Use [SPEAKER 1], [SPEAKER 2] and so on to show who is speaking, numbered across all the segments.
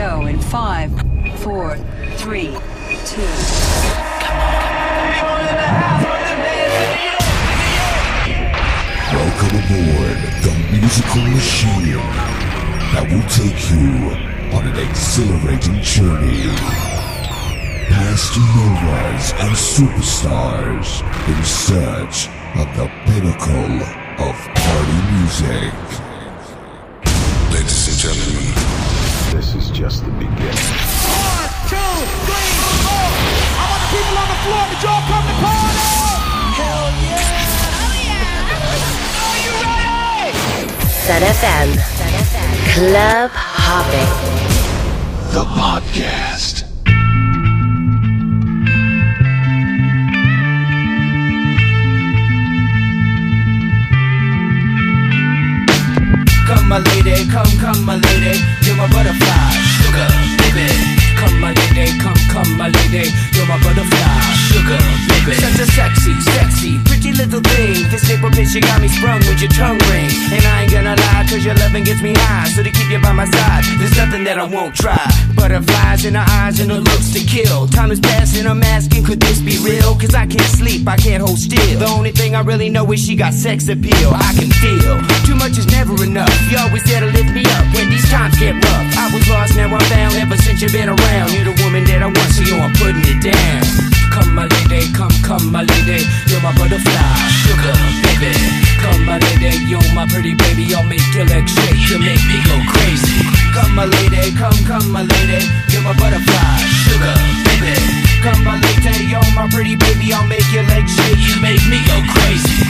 [SPEAKER 1] go in 5, 4, 3, 2.
[SPEAKER 2] Welcome aboard the musical machine that will take you on an exhilarating journey past novas and superstars in search of the pinnacle of party music.
[SPEAKER 3] Ladies and gentlemen,
[SPEAKER 4] this is just the beginning. 1, 2, 3, 4. I want the people on the floor to y'all come to party. Hell yeah! Oh yeah! Are you ready?
[SPEAKER 5] Sun FM. Club Hopping.
[SPEAKER 2] The podcast.
[SPEAKER 6] Come my lady, come my lady, you're my butterfly, sugar, baby. Come my lady, come my lady, you're my butterfly, sugar, baby. Such a sexy, pretty little thing. This April bitch, you got me sprung with your tongue ring. And I ain't gonna lie, cause your loving gets me high. So to keep you by my side, there's nothing that I won't try. Butterflies in her eyes and her looks to kill. Time is passing, I'm asking, could this be real? Cause I can't sleep, I can't hold still. The only thing I really know is she got sex appeal. I can feel, too much is never enough. You always there to lift me up when these times get rough. I was lost, now I'm found, ever since you've been around. You're the woman that I want, so yo, I'm putting it down. Come my lady, come my lady, you're my butterfly, sugar, baby. Come my lady, you're my pretty baby, I'll make your legs shake, you make me go crazy. Come my lady, come my lady, you're my butterfly, sugar, baby. Come my lady, you're my pretty baby, I'll make your legs shake, you make me go crazy.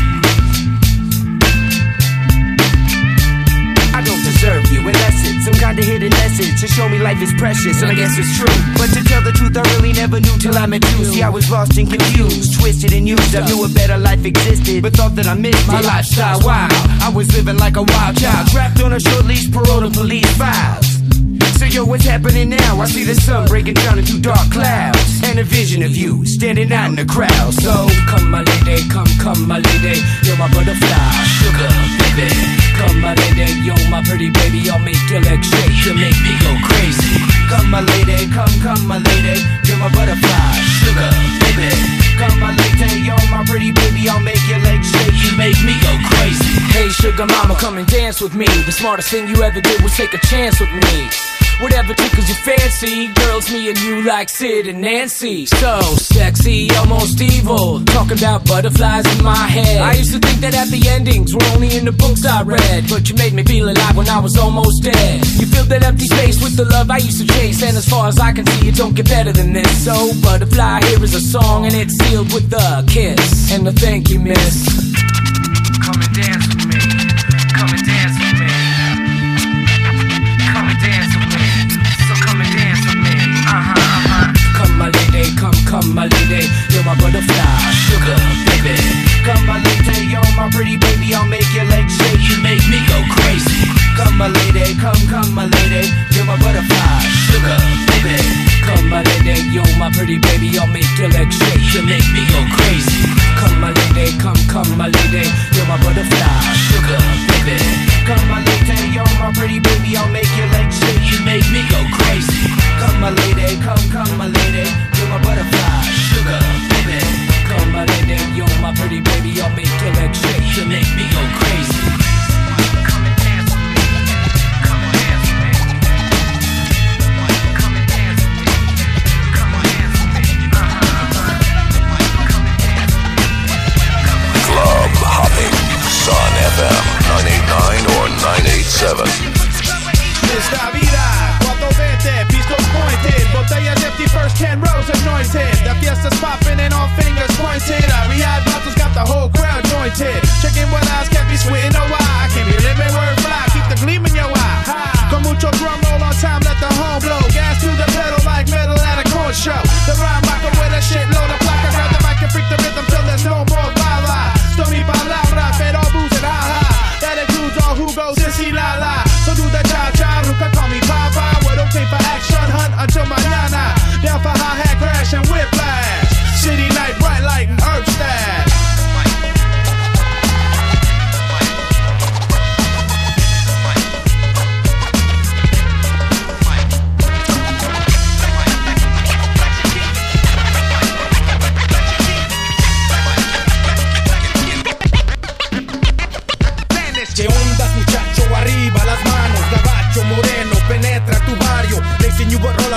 [SPEAKER 6] I don't deserve you unless it's some kind of hidden message to show me life is precious, and I guess it's true. But to tell the truth, I really never knew till I met you. See, I was lost and confused, twisted and used. I knew a better life existed, but thought that I missed my lifestyle. Wow, I was living like a wild child, trapped on a short leash, parole to police files. So yo, what's happening now? I see the sun breaking down into dark clouds, and a vision of you standing out in the crowd. So come my lady, come my lady, you're my butterfly, sugar, baby. Come my lady, you're my pretty baby, I'll make your legs shake, you make me go crazy. Come my lady, come my lady, you're my butterfly, sugar, baby. Come my lady, you're my pretty baby, I'll make your legs shake, you make me go crazy. Hey sugar mama, come and dance with me. The smartest thing you ever did was take a chance with me. Whatever tickles your fancy, girls, me and you like Sid and Nancy. So sexy, almost evil, talking about butterflies in my head. I used to think that happy endings were only in the books I read, but you made me feel alive when I was almost dead. You filled that empty space with the love I used to chase, and as far as I can see, it don't get better than this. So butterfly, here is a song, and it's sealed with a kiss and a thank you, miss. Come and dance with me, come and dance with me, come and dance with me. Come my lady, come my lady, you're my butterfly, sugar, baby. Come my lady, you're my pretty baby, I'll make your legs shake, you make me go crazy. Come my lady, come my lady, you're my butterfly, sugar, baby. Come my lady, you're my pretty baby, I'll make your legs shake, you make me go crazy. Come my lady, come my lady, you're my butterfly, sugar, baby. Come my lady, you're my pretty baby, I'll make your legs shake, you make me go crazy. Come my lady, come my lady, you're my butterfly, sugar, baby. Come my lady, you're my pretty baby, I'll make your legs shake, you make me go crazy. Come and dance with me, come and dance with me, come and dance with me, come and dance with me, come and dance with me.
[SPEAKER 3] Club Hopping, Sun FM 989 or 987.
[SPEAKER 4] Esta vida, 420, pistols pointed, botellas empty, first 10 rows anointed. The fiesta's popping and all fingers pointed. We had bottles, got the whole crowd jointed. Checking what eyes can't be sweating no eye. Can't be living word fly, keep the gleam in your eye. Con mucho drum roll on time, let the horn blow. Gas to the pedal like metal at a corn show. The rhyme rocker with a shitload of placa. Grab the mic and freak the rhythm till there's no more bala. Story palabra, pero booze and ha-ha. That includes all who goes sissy la la. So do the cha-cha, who can call me Papa. We're okay for action, hunt until mañana. Down for hi-hat crash and whiplash. City night, bright light and herb stash.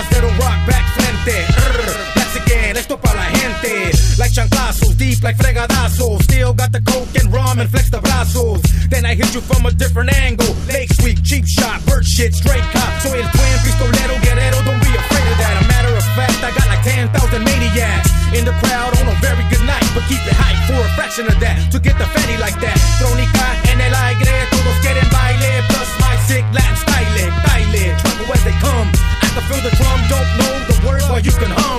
[SPEAKER 7] cero rock back frente. That's again, esto pa' la gente. Like chanclazos, deep like fregadazos. Still got the coke and rum and flex the brazos. Then I hit you from a different angle. Lake Sweep, cheap shot, bird shit, straight cop. Soy el buen pistolero, guerrero, don't be afraid of that. A matter of fact, I got like 10,000 maniacs in the crowd on a very good night. But keep it hype for a fraction of that. To get the fatty like that. Trónica en el aire, todos quieren baile. Plus my sick Latin style, baile. Trouble as they come. I can feel the drum, don't know the word, but you can hum.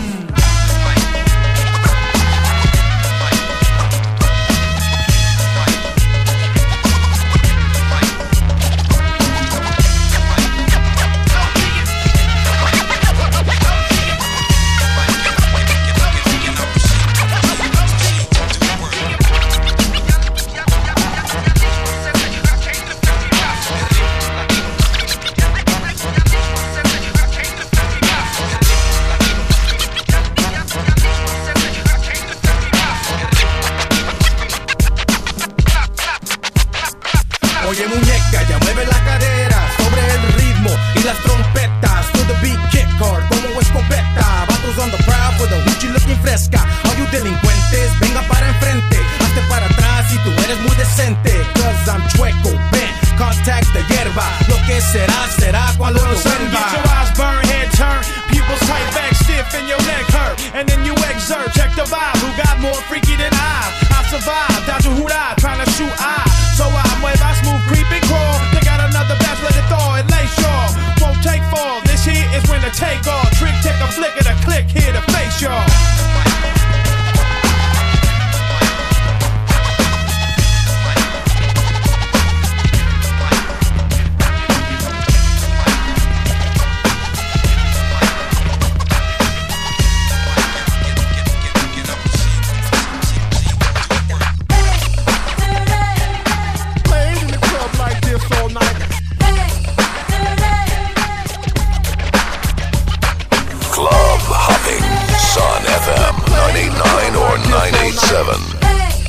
[SPEAKER 7] Oye muñeca, ya mueve la cadera sobre el ritmo y las trompetas. To the beat, kick hard como escopeta. Vatos on the prowl for the Gucci looking fresca. All you delincuentes, venga para enfrente. Hazte para atrás si tú eres muy decente. Cause I'm chueco, bent, contact the hierba. Lo que será, será cuando lo vuelva.
[SPEAKER 4] Get your eyes burn, head turn, pupils tight back stiff and your neck hurt. And then you exert, check the vibe. Who got more freaky than I survived, down to Hurrah, trying to shoot So I mueva smooth, creep and crawl. They got another batch, let it thaw and lay shawl. Won't take fall, this here is when to take off. Trick, take a flick of the click, here to face y'all.
[SPEAKER 3] Club hopping, Sun FM 989 or 987.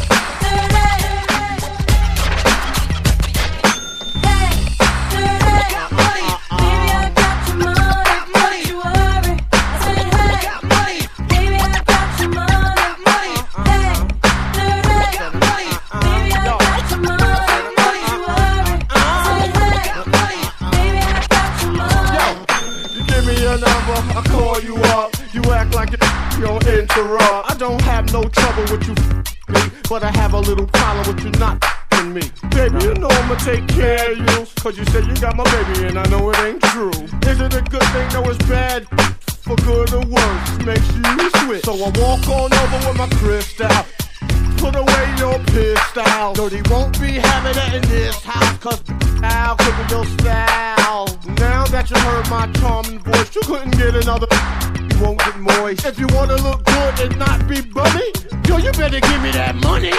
[SPEAKER 8] I call you up, you act like you don't interrupt. I don't have no trouble with you me, but I have a little problem with you not me. Baby, you know I'ma take care of you, cause you said you got my baby and I know it ain't true. Is it a good thing? No, it's bad. For good or worse, makes you switch. So I walk on over with my crystal. Put away your pistol. Dirty won't be having that in this house, cause I'll cook your style. Now that you heard my charming voice, you couldn't get another. You won't get moist. If you wanna look good and not be bummy, yo, you better give me that money.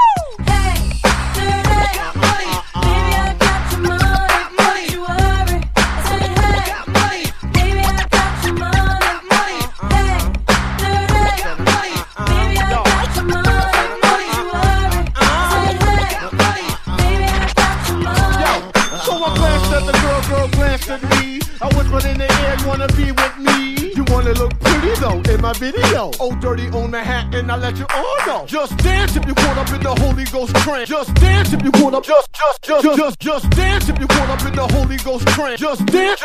[SPEAKER 8] I whispered in the air, you wanna be with me? You wanna look pretty though in my video. Oh, dirty on the hat, and I let you all know. Just dance if you want up in the Holy Ghost trance. Just dance if you want up. Just dance if you want up in the Holy Ghost trance. Just dance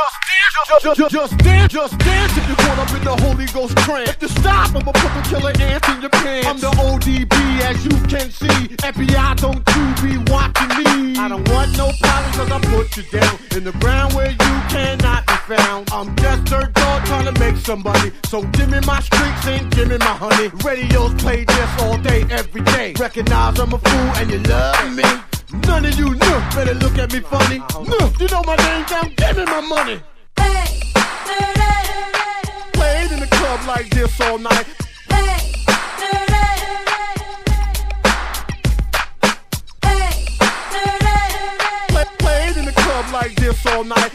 [SPEAKER 8] if you want up in the Holy Ghost trance. If you stop, I'ma put the killer ants in your pants. I'm the ODB, as you can see. FBI, don't you be watching me. I don't want no problems, cause I put you down in the ground where you cannot be found. I'm just dirt dog trying to make somebody. So give me my streaks and give me my honey. Radios play this all day, every day. Recognize I'm a fool and you love me. None of you better look at me funny. You know my name down, give me my money. Played in the club like this all night. Played in the club like this all night.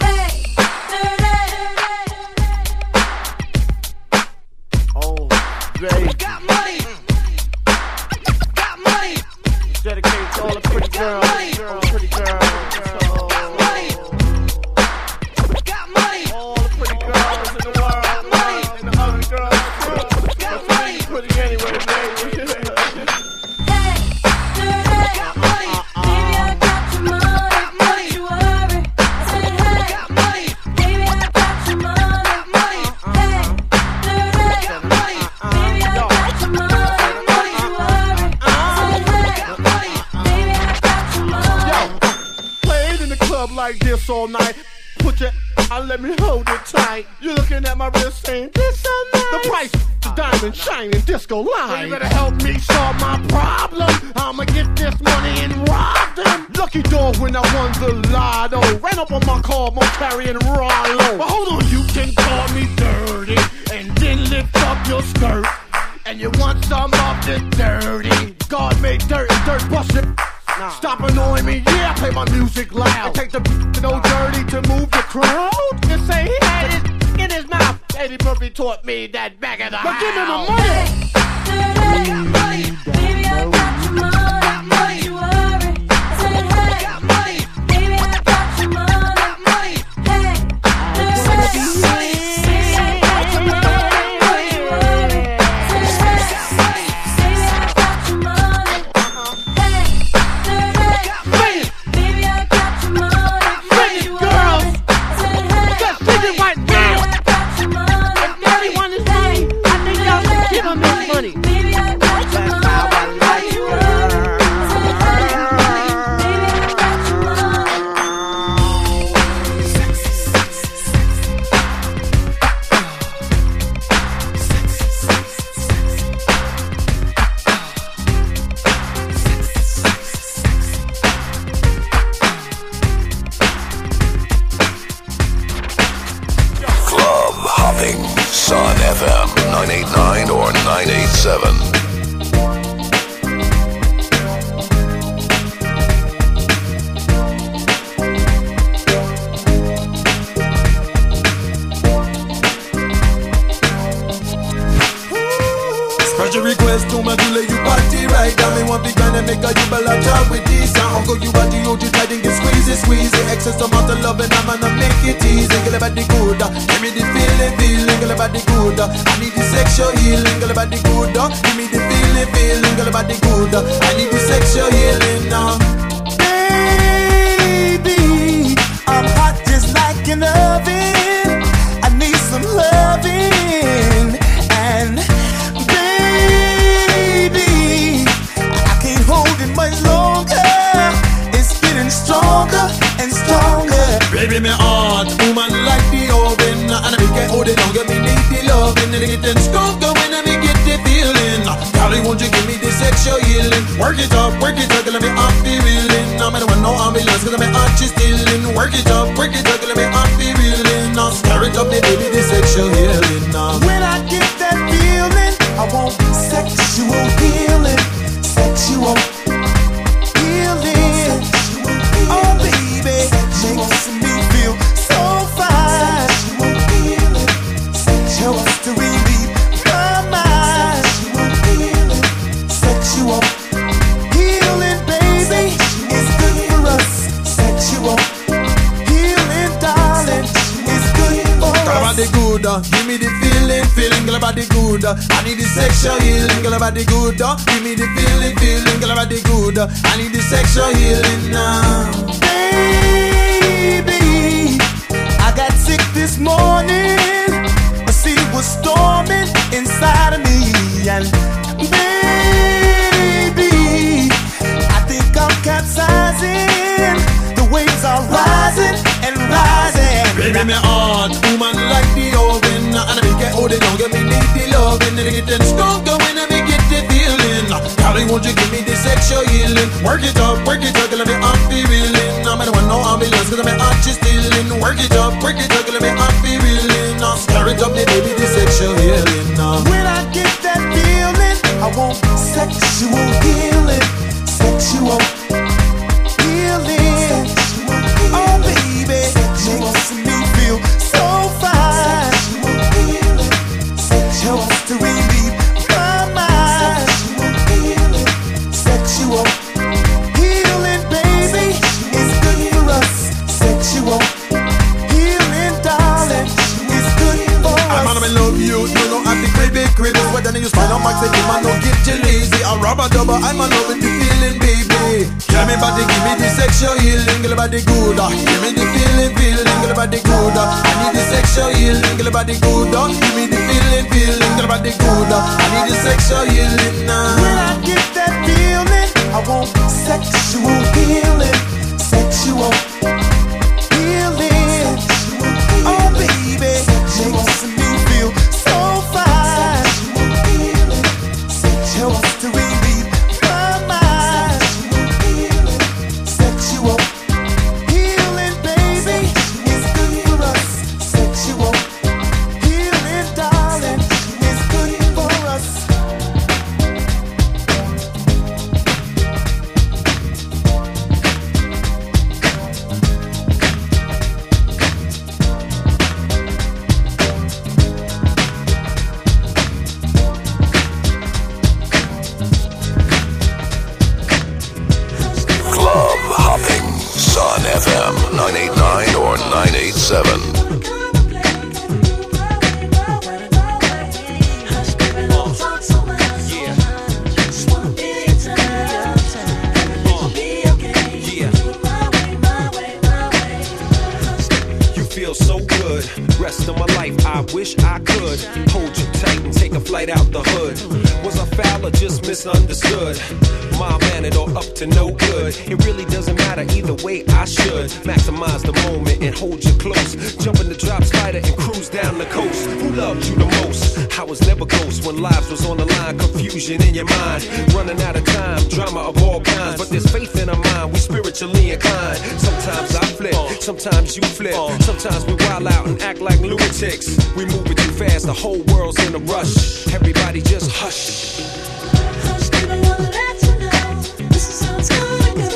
[SPEAKER 8] Oh, baby. Got money. Got money. Dedicated to all the pretty girls. Pretty girls. Got money. Got money. All the pretty girls in the world. all night. Put your let me hold it tight. You're looking at my wrist saying, this so nice. The price, the diamond shining disco line. Well, you better help me solve my problem. I'ma get this money and rob them. Lucky dog when I won the lotto. Ran up on my car, I'm carrying Rollo. But hold on, you can call me dirty and then lift up your skirt. And you want some of this dirty. God made dirt and dirt busted. Stop annoying me, yeah, I play my music loud. And take the no dirty to move the crowd. And say he had it in his mouth. Eddie Murphy taught me that back of the house. But give me the money.
[SPEAKER 9] I got money. Baby, I got your money. Got money. You worry. I said, hey. Got money. Baby, I got your money. Got money. Hey.
[SPEAKER 3] Sun FM 989 or 987.
[SPEAKER 10] Special request to my Julie, you party right now. Me want big man and make a you bella job with this. Uncle, you body, you just try to get squeezy. Excess amount of love and I'm gonna make it easy. Girl, about the good, give me the feeling. Girl, about the good, I need the sexual healing. Girl, about the good, give me the feeling. Girl, about the good, I need the sexual healing now. Baby, I'm hot just like an oven. I need some loving and. Much longer, it's getting stronger and stronger. Baby, my heart, woman like the oven, and I make it hold it longer. Me need the loving, and it getting stronger when I get the feeling. Golly, won't you give me the sexual healing? Work it up, let me off the reeling. I'm in no ambulance, cause my heart is stealing. Work it up, let me off the reeling. Now stir it up, me baby, the sexual healing. Now when I get that feeling, I want sexual healing, sexual. Oh baby, makes me feel so fine. Helps to relieve my mind. Sexual healing, baby, is good for us. Sexual healing, darling, is good for us. Girl, about the good, give me the feeling, girl, about the good. I need the sexual healing, girl, about the good. Give me the feeling, girl, about the good. I need the sexual healing now. Baby, I got sick this morning. A sea was storming inside of me, and baby, I think I'm capsizing. The waves are rising and rising. Baby, my heart, woman like the oven, and I make it hold it longer. Me need the loving, and it getting stronger when I make it the feeling. Golly, won't you give me the sexual healing? Work it up, let me off the reeling. I'm in no ambulance, cause my heart is stealing. Work it up, let me off the reeling. Now stir it up, me baby, the sexual healing. Now when I get that feeling, I want sexual healing, sexual healing. Oh baby, makes me feel so fine. Helps to relieve my mind. Sexual healing, baby, is good for us. Sexual healing, darling, is good for us. I'm gonna love you, you know I'm the baby critters. But then you spend on my second, man, don't get you lazy. I rubber double, I'm a loving the feeling, baby. Give me body, give me the sexual healing, girl, about the good. Give me the feeling, girl, about the good. I need the sexual healing, girl, about the good. Give me the feeling, girl, about the good. I need the sexual healing now. When I get that feeling, I want sexual healing, sexual healing.
[SPEAKER 11] Feel so good, rest of my life I wish I could hold you tight and take a flight out the hood. Was I foul or just misunderstood? Mild-mannered or up to no good? It really doesn't matter either way, I should maximize the moment and hold you close. Jump in the drop slider and cruise down the coast. Who loved you the most? I was never ghost when lives was on the line. Confusion in your mind, running out of time, drama of all kinds. But there's faith in our mind, we spiritually inclined. Sometimes I flip, sometimes you flip. Sometimes we wild out and act like lunatics. We move it too fast, the whole world's in a rush. Everybody just hush.
[SPEAKER 9] Hush, baby, wanna let you know this is how it's gonna go.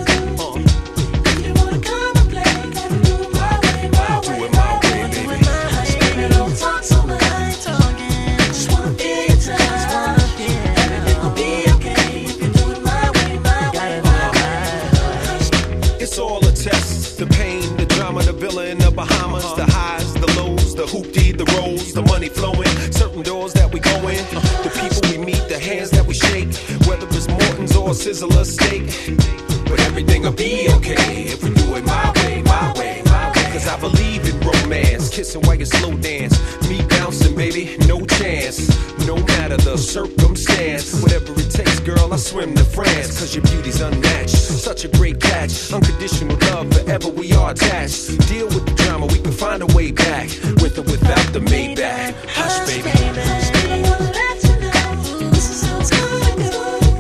[SPEAKER 9] If you wanna come and play, gotta do it my way, my way.
[SPEAKER 11] Do it my way, baby.
[SPEAKER 9] Hush, baby, don't talk so much. Just wanna feel your touch. Everything will be okay if you do it my way, my way, my way.
[SPEAKER 11] It's all a test. The pain, the drama, the villain, the Bahamas, the highs, the lows, the hoopty, the rolls, the money flowing, certain doors that we go in, the people we meet, the hands that we shake, whether it's Morton's or Sizzler steak. But everything'll be okay if we do it my way, my way, my way. Cause I believe in romance, kissing while you slow dance, me bouncing, baby, no chance. No matter the circumstance, whatever it takes, girl, I swim to France. Cause your beauty's unmatched, such a great catch. Unconditional love, forever we are attached. Deal with the drama, we can find a way back, with or without the Maybach. Hush, baby.
[SPEAKER 9] Hush, baby, wanna let you know this is how it's gonna go.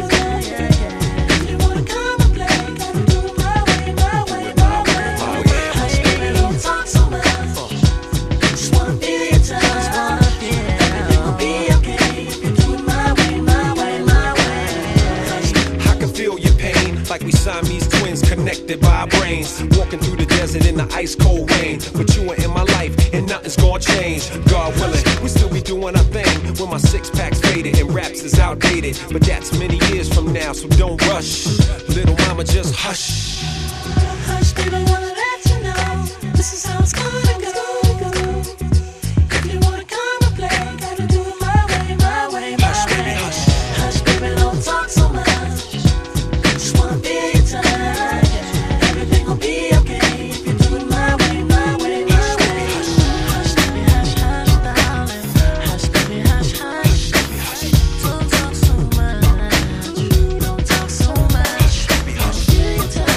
[SPEAKER 9] If you wanna come and play, gotta do it my way, my way, my way. Hush, baby, don't talk so much. Just wanna feel your touch. Everything will be okay if you do it my way, my way, my way.
[SPEAKER 11] I can feel your pain, like we Siamese twins connected by our brains. Walking through the desert in the ice cold rain. But you are in my life and nothing's gonna change. God willing, we still be doing our thing when my six-pack's faded and raps is outdated. But that's many years from now, so don't rush. Little mama, just hush.
[SPEAKER 9] Hush, baby, wanna let you know this is how it's gonna go. If you wanna come and play, gotta do it my way, my way, my
[SPEAKER 11] Hush,
[SPEAKER 9] way.
[SPEAKER 11] baby, hush.
[SPEAKER 9] Hush, baby, don't talk so much. Just wanna feel your touch. Everything will be okay if you do it my way, my way, my way. Hush, baby, hush, hush, darling. Hush, baby, hush, hush. Don't talk so much. Don't talk so much. Feel your touch.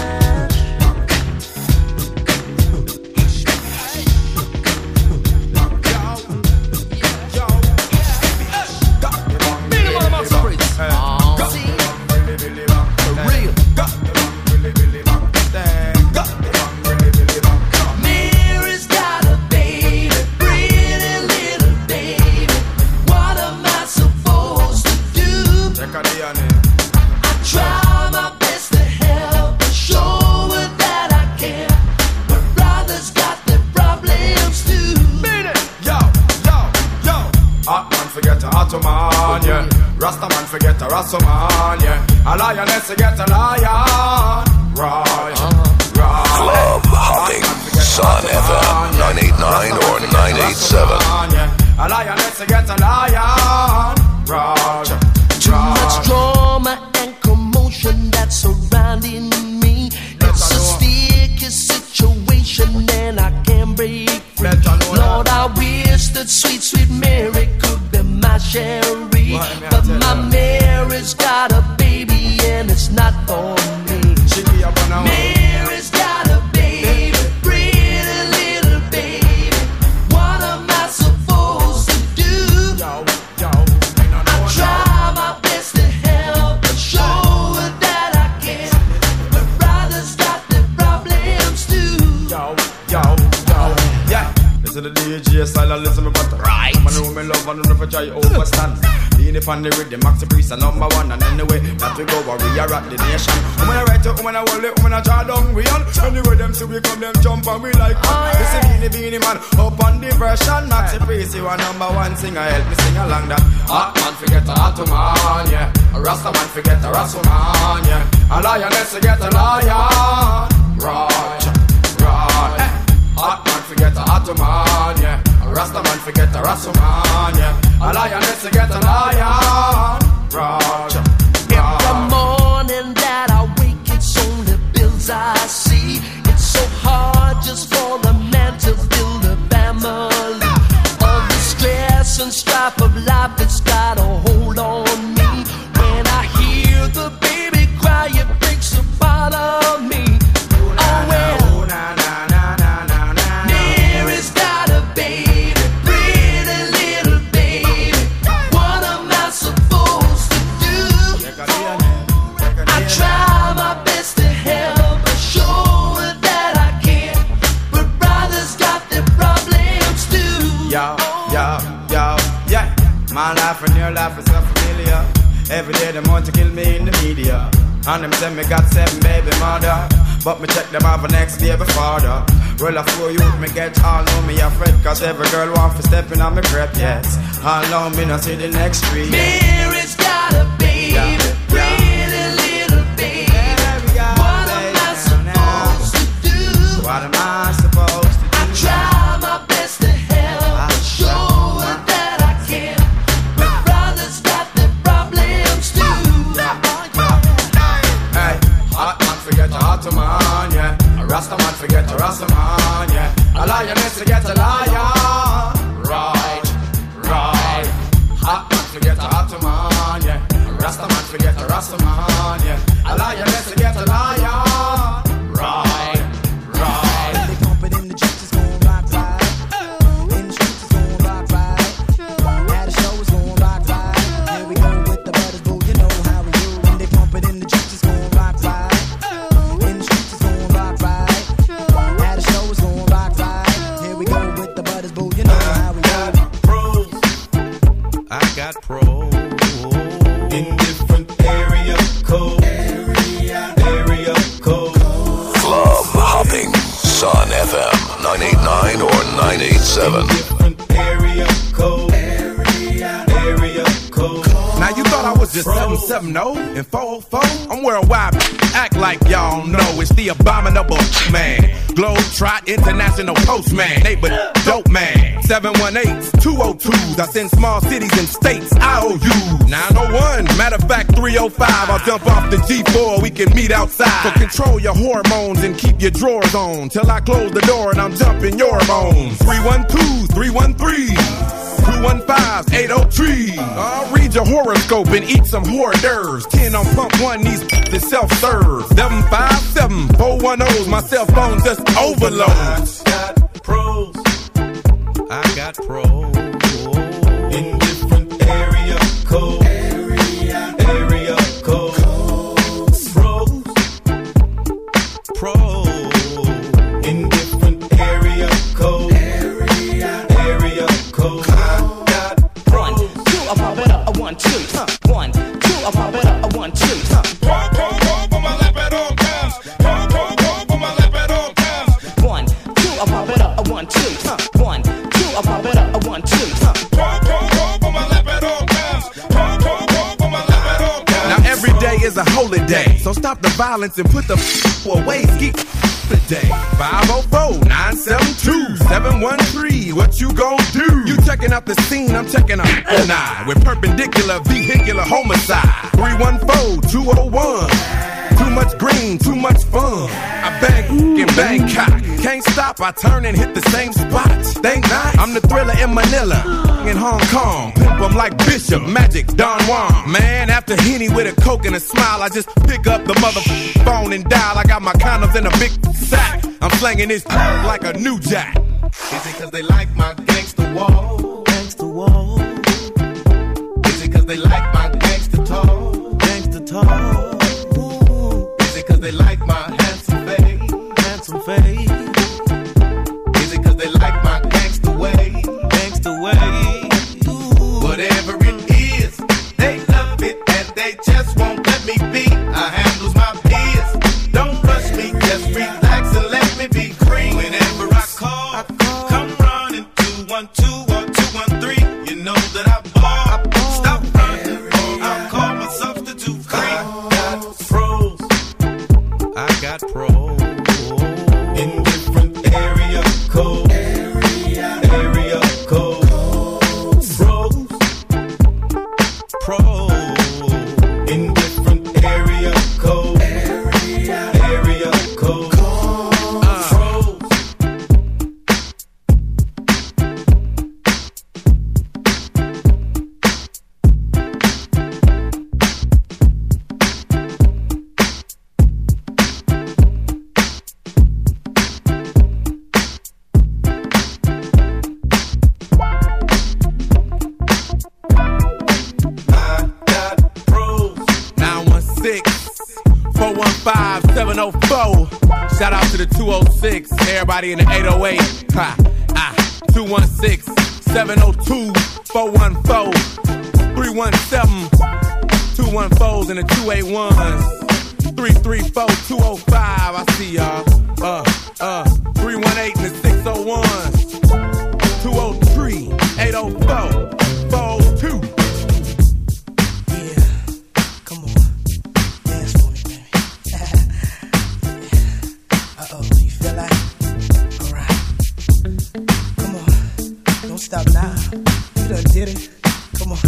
[SPEAKER 9] Mary's got a baby, pretty little baby. What am I supposed to do? I try my best to help her, show her that I care. But brothers got their problems too.
[SPEAKER 12] Hot man forget a hot man, yeah. Rasta man forget a Rasta man, yeah. A lioness forget a lion, right, right.
[SPEAKER 3] Club hopping, Sun FM 989 or 987.
[SPEAKER 12] A lioness forget a lion, right,
[SPEAKER 6] Too much drama and commotion that's surrounding me. It's a sticky situation and I can't break free. Lord, I wish that sweet, sweet Mary could be my Sherry. But my Mary's got a baby and it's not for me. Mary's got a baby, pretty little baby. What am I supposed to do? I try my best to help her, show her that I care. But brothers got their problems too.
[SPEAKER 12] yeah. Listen to the DJ style and listen to me butter. Right. Man who me love and never try overstand. Being if on the rhythm, Maxi Priest a number one. And anyway, that we go where we are at the nation. When I write it, when I hold it, when I draw down, we on. Anyway, them see we come, them jump and we like one. This is Beanie man, up on the version. Maxi Priest, you a number one singer, help me sing along that. Hot man forget a hot man, yeah. A Rasta man forget a Rasta man, yeah. A lioness forget a lion, right, right. Hot man forget forget a Ottoman, yeah. A Rasta man forget a Rasta man, yeah. A lioness forget a lion. Roger,
[SPEAKER 13] the morning that I wake, it's only bills I see. It's so hard just for a man to build a family. All the stress and strife of life, it's got a hold on me. When I hear the baby cry, it breaks a part of me. Oh well, Mary's got a baby, pretty little baby. What am I supposed to do? I try my best to help her, show her that I care, but brothers got their problems too.
[SPEAKER 12] Yo, yeah. My life and your life is so familiar. Every day them want to kill me in the media. And them say me got 7 baby mother, but me check them out for next baby father. Well, I fool youth me get all know me afraid, cause every girl want for stepping on me crep, yes. All know me not see the next street.
[SPEAKER 13] Mary's got a baby, pretty little baby. What am I supposed to do?
[SPEAKER 12] What am I supposed to do?
[SPEAKER 13] I try my best to help, show her that I care, but brothers got their problems too.
[SPEAKER 12] Hey, hot man forget a Ottoman, yeah. A Rasta man forget a Rasta man, yeah. A lioness forget a lion. Right. Hot man forget a Ottoman, yeah. A Rasta man forget a Rasta man, yeah. A lioness forget a lion. Right.
[SPEAKER 10] They pump it in the streets, it's gon' rock right. In the streets, it's gon' rock right. At the show, it's gon' rock right. Here we go with the butters, boo, you know how we do. When they pump it in the streets, it's gon' rock right. In the streets, it's gon' rock right. At the show, it's gon' rock right. Here we go with the butters, boo, you know how we do.
[SPEAKER 11] I got pros in different area code.
[SPEAKER 3] Club hopping, Sun FM 989 or 987.
[SPEAKER 11] Different area code.
[SPEAKER 14] Now you thought I was just 770 and 404? I'm worldwide, act like y'all know it's the abominable man. Globetrot International Postman, neighbor dope man. 718s, 202s, I send small cities and states IOUs. 901, matter of fact 305, I'll jump off the G4, we can meet outside. So control your hormones and keep your drawers on till I close the door and I'm jumping your bones. 312, 313. 215-803. I'll read your horoscope and eat some hors d'oeuvres. 10 on pump 1, these is self-serve. 757-410's my cell phone just overloads.
[SPEAKER 11] I got pros in different area code. Pros in different area code.
[SPEAKER 13] One, two, I pop it up, 1, 2,
[SPEAKER 14] Put my lap at all times. Put my lap at all times.
[SPEAKER 13] 1, 2, I pop it up, 1, 2, 1, 2, I pop it up, 1, 2,
[SPEAKER 14] Put my lap at all times. Put my lap at all times. Now every day is a holy day, so stop the violence and put the away. Ski today. 504-972-713. What you gon' do? You checking out the scene, I'm checking out an eye with perpendicular vehicular homicide. 314-201. Too much green, too much fun. I bang in Bangkok. Can't stop, I turn and hit the same spot. Think not, I'm the thriller in Manila. In Hong Kong, pimp 'em like Bishop, Magic, Don Juan. Man, after Henny with a Coke and a smile, I just pick up the phone and dial. I got my condoms in a big sack. I'm slanging this like a new jack.
[SPEAKER 11] Is it cause they like my gangster wall? Gangster wall. Is it cause they like my gangster talk? Gangster talk. Is it cause they like my handsome face? Handsome face. Is it cause they like my gangster way? Gangster way. Whatever it is, they love it and they just won't let me be. I handles my peers. Don't rush me, just relax and let me be green. Whenever I call, come running 212 or 213. You know that I ball. Stop running, I'll call my substitute free. I got pros in different area codes.
[SPEAKER 14] 205, 704. Shout out to the 206, everybody in the 808. 216, 702, 414, 317, 214s and the 281s. 334, 205, I see y'all. 318 and the 601s. 203, 804, 402.
[SPEAKER 15] Stop now. You done did it. Come on.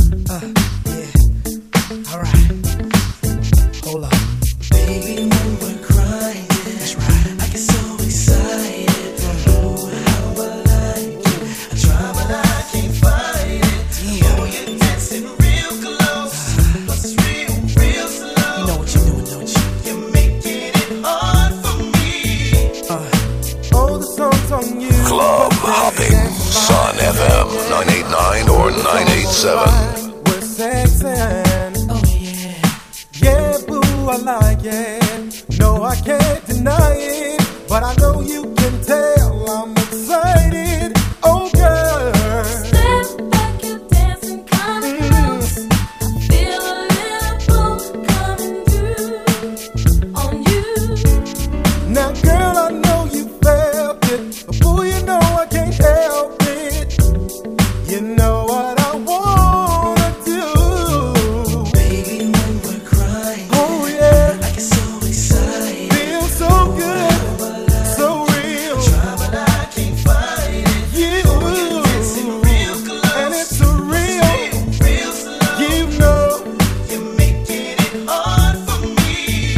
[SPEAKER 15] Yeah. Alright. Hold up. Baby, when we're crying, that's right. I get so excited. Oh, how I like it. I try, but I can't fight it. Oh, you're dancing real close. Plus it's real slow. You know what you're doing, don't you? You're making it hard for me.
[SPEAKER 10] Oh, the song's on you.
[SPEAKER 3] Club hopping. Sun FM 989 or 987.
[SPEAKER 10] We're sexing.
[SPEAKER 15] Oh yeah.
[SPEAKER 10] Yeah, boo, I like it. No, I can't deny it. But I know you can tell I'm excited. Oh, girl.
[SPEAKER 9] Step back, you're dancing kinda close. I feel a little pull coming through on you.
[SPEAKER 10] Now, girl, I know you felt it. But boo, you know I can't help it. You know what I wanna do.
[SPEAKER 15] Baby, when we're crying,
[SPEAKER 10] oh yeah,
[SPEAKER 15] I get so excited.
[SPEAKER 10] Feel so good, so real.
[SPEAKER 15] I try, but I can't fight it.
[SPEAKER 10] You,
[SPEAKER 15] you're dancing real close.
[SPEAKER 10] And it's so real,
[SPEAKER 15] real slow.
[SPEAKER 10] You know,
[SPEAKER 15] you're making it hard for me.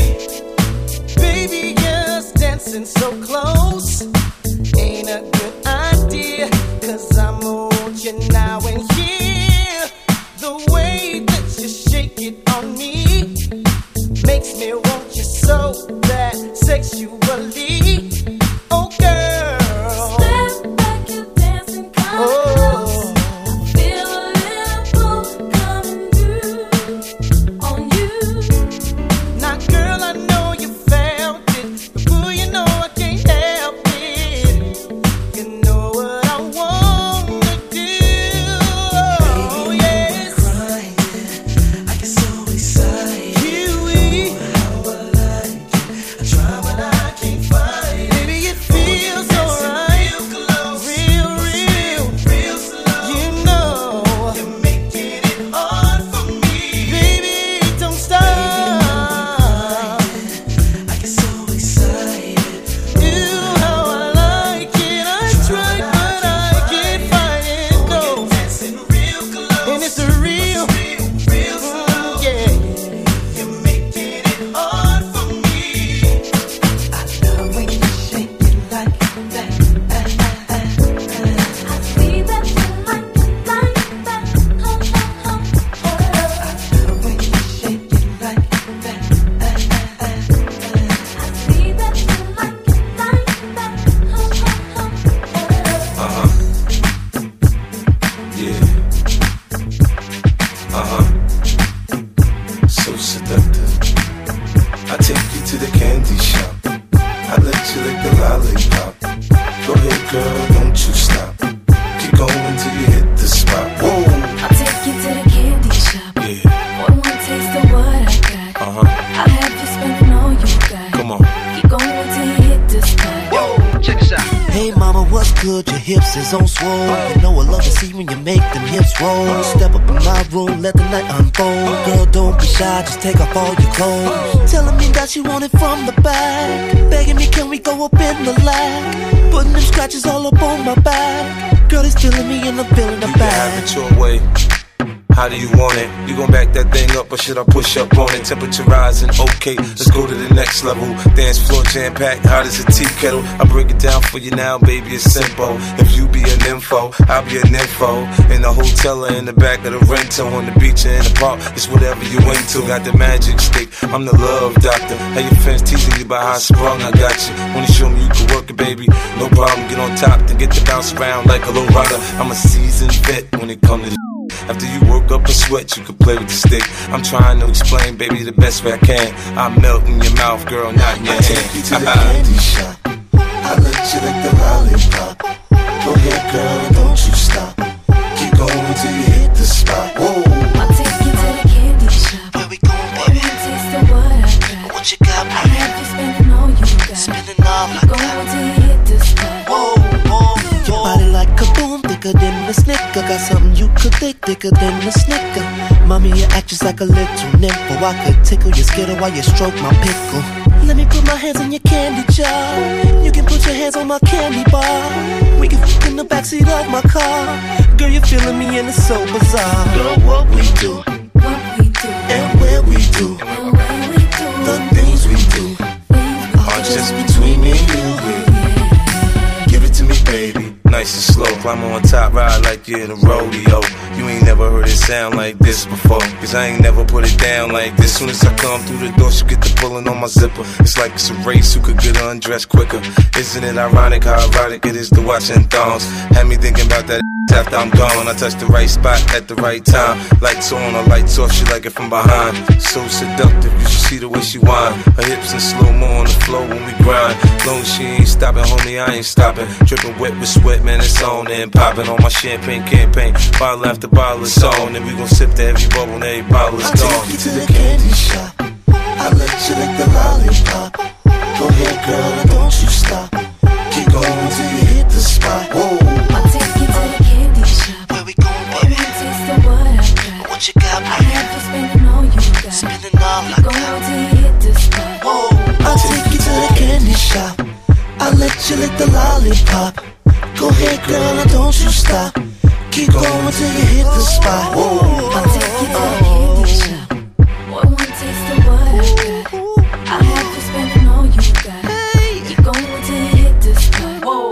[SPEAKER 15] Baby, you're dancing so close. Ain't a good idea, 'cause I'm on you now and here. The way that you shake it on me makes me want you so bad sexually. Oh girl,
[SPEAKER 9] Step back, you're dancing kinda close. I feel a little pull coming through on you.
[SPEAKER 15] now girl, I know you felt it, but boo, you know I can't help it. You know what I wanna do. Oh yes, I get so excited. Kiwi, how I like it. I try, but I can't fight it. Baby, it feels alright. Real, real slow. You know you're making it hard for me. Baby, don't stop. I get so excited. Ooh, how I like it. I tried, but I can't find it. No, and it's a real, yeah. You're making it hard for me. I love when you shake it like that.
[SPEAKER 9] I see that you like it like that.
[SPEAKER 15] I love when you shake it like that.
[SPEAKER 9] I see that you like it like that.
[SPEAKER 11] Yeah. So seductive. I take you to the candy shop. I let you lick the lollipop. Go ahead, girl, don't you stop. Keep going till you hit the spot. Whoa.
[SPEAKER 9] I'll take you to the candy shop.
[SPEAKER 11] Yeah.
[SPEAKER 9] One taste of what I got. I'll have you spending all you got.
[SPEAKER 11] Come on.
[SPEAKER 9] Keep going till you hit the spot.
[SPEAKER 6] Check this out.
[SPEAKER 16] Hey mama, what's good? Your hips is on swole. You know I love to see when you make them hips roll. Step up in my room, let the night unfold. Girl, don't be shy, just take off all your clothes. Telling me that you want it from the back. Begging me, can we go up in the lag? Putting them scratches all up on my back. Girl, it's feeling me and I'm feeling the
[SPEAKER 11] You can
[SPEAKER 16] back.
[SPEAKER 11] have it your way. How do you want it? You gon' back that thing up or should I push up on it? Temperature rising, okay, let's go to the next level. Dance floor jam packed, hot as a tea kettle. I break it down for you now, baby, it's simple. If you be an info, I'll be an info. In the hotel or in the back of the rental, on the beach or in the park, it's whatever you into. Got the magic stick, I'm the love doctor. How your friends teasing you about how I sprung, I got you. Wanna show me you can work it, baby? No problem, get on top, then get to bounce around like a low rider. I'm a seasoned vet when it comes to
[SPEAKER 17] After you work up a sweat, you can play with the stick. I'm trying to explain, baby, the best way I can. I'm melting in your mouth, girl, not in your hand.
[SPEAKER 16] Take you to the candy shop. I let you lick the lollipop. Go ahead, girl, and don't you stop. Keep going till you hit the spot. Whoa.
[SPEAKER 9] I'll take you to the candy shop. Where we going, baby? One taste of what I got. What you got, baby? I have you spending all you got.
[SPEAKER 16] Spending all I got.
[SPEAKER 9] Going till you hit the spot.
[SPEAKER 16] Whoa, whoa. Your body like a boom, thicker than a snicker. Got something you could think, thicker than a snicker. Mommy, you act just like a little nympho. I could tickle your skittle while you stroke my pickle. Let me put my hands in your candy jar. You can put your hands on my candy bar. We can f*** in the backseat of my car. Girl, you're feeling me and it's so bizarre. Girl, what we do, and where we do, the things we do are just between me and you, baby. Give it to me, baby.
[SPEAKER 17] Nice and slow, climb on top, ride like you're in a rodeo. You ain't never heard it sound like this before, cause I ain't never put it down like this. Soon as I come through the door, she get the pulling on my zipper. It's like it's a race, who could get undressed quicker. Isn't it ironic how erotic it is to watch in thongs? Had me thinking about that after I'm gone. I touch the right spot at the right time. Lights on or lights off, she like it from behind. So seductive, you should see the way she whine. Her hips in slow-mo on the floor when we grind. Long as she ain't stopping, homie, I ain't stopping. Dripping wet with sweat, man, it's on and popping on my champagne campaign. Bottle after bottle, it's on. And we gon' sip to every bubble and every bottle is gone.
[SPEAKER 16] I'll take you to the candy shop. I'll let you lick the lollipop. Go ahead, girl, and don't you stop. Keep going till you hit the spot. Whoa.
[SPEAKER 9] I'll take you to the candy shop.
[SPEAKER 16] Where we going, baby?
[SPEAKER 9] One taste of what I got.
[SPEAKER 16] What you got, baby?
[SPEAKER 9] I have you spending all you got.
[SPEAKER 16] Spending all I got.
[SPEAKER 9] Going till you hit the spot.
[SPEAKER 16] Whoa. I'll take you to the candy shop. I'll let you lick the lollipop. Go ahead, girl, and don't you stop. Keep going till you hit the spot. Whoa.
[SPEAKER 9] I'll take you to the candy shop. One taste of what I got. I have you spending all you got. Keep going till you hit the spot. Whoa.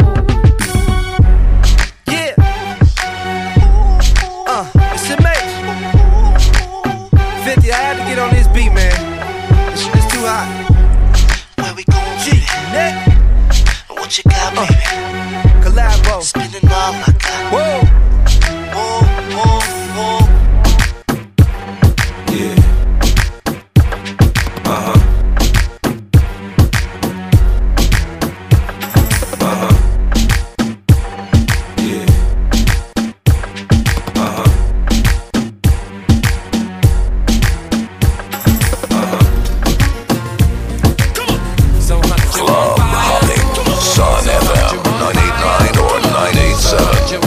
[SPEAKER 6] Yeah. It's a mate. 50, I had to get on this beat, man. It's too hot.
[SPEAKER 16] Where we going, baby? What you got, baby?
[SPEAKER 6] Collabo.
[SPEAKER 16] Spending all I got.
[SPEAKER 6] Whoa.
[SPEAKER 17] Yeah.
[SPEAKER 3] Club hopping, Sun FM 989 or 987.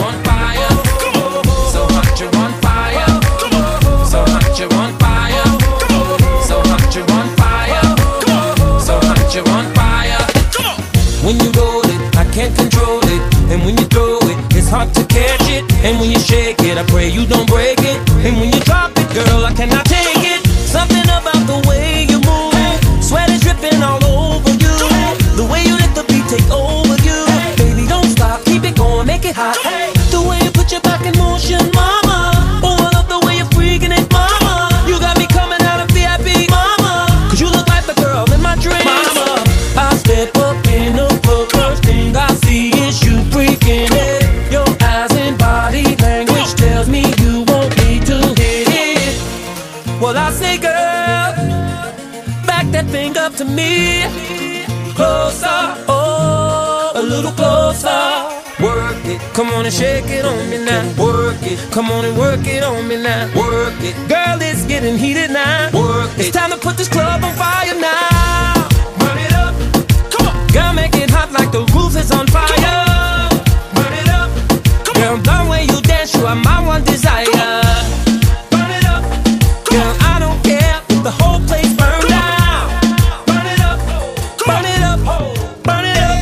[SPEAKER 18] When you roll it, I can't control it. And when you throw it, it's hard to catch it. And when you shake it, I pray you don't break it. And when you drop it, girl, I cannot take it. Something about the way you move, sweat is dripping all over you. The way you let the beat take over you. Baby, don't stop, keep it going, make it hot. The way you put your back in motion, mama. Oh, I love the way you're freaking it, mama. You got me coming out of VIP, mama. Cause you look like the girl in my dreams, mama. I step up in the club, first thing I see is you freaking it. Your eyes and body language tells me you want me to hit it. Well, I say, girl, back that thing up to me. Closer, oh, a little closer. Work it, come on and shake it on me now. Work it, come on and work it on me now. Work it, girl, it's getting heated now. Work it, it's time to put this club on fire now. Run it up, come on. Girl, make it hot like the roof is on fire. Run it up, come on. Girl, the way you dance, you are my one desire. Run it up, girl, I don't care if the whole place burns down. Burn it up, burn it up, burn it up.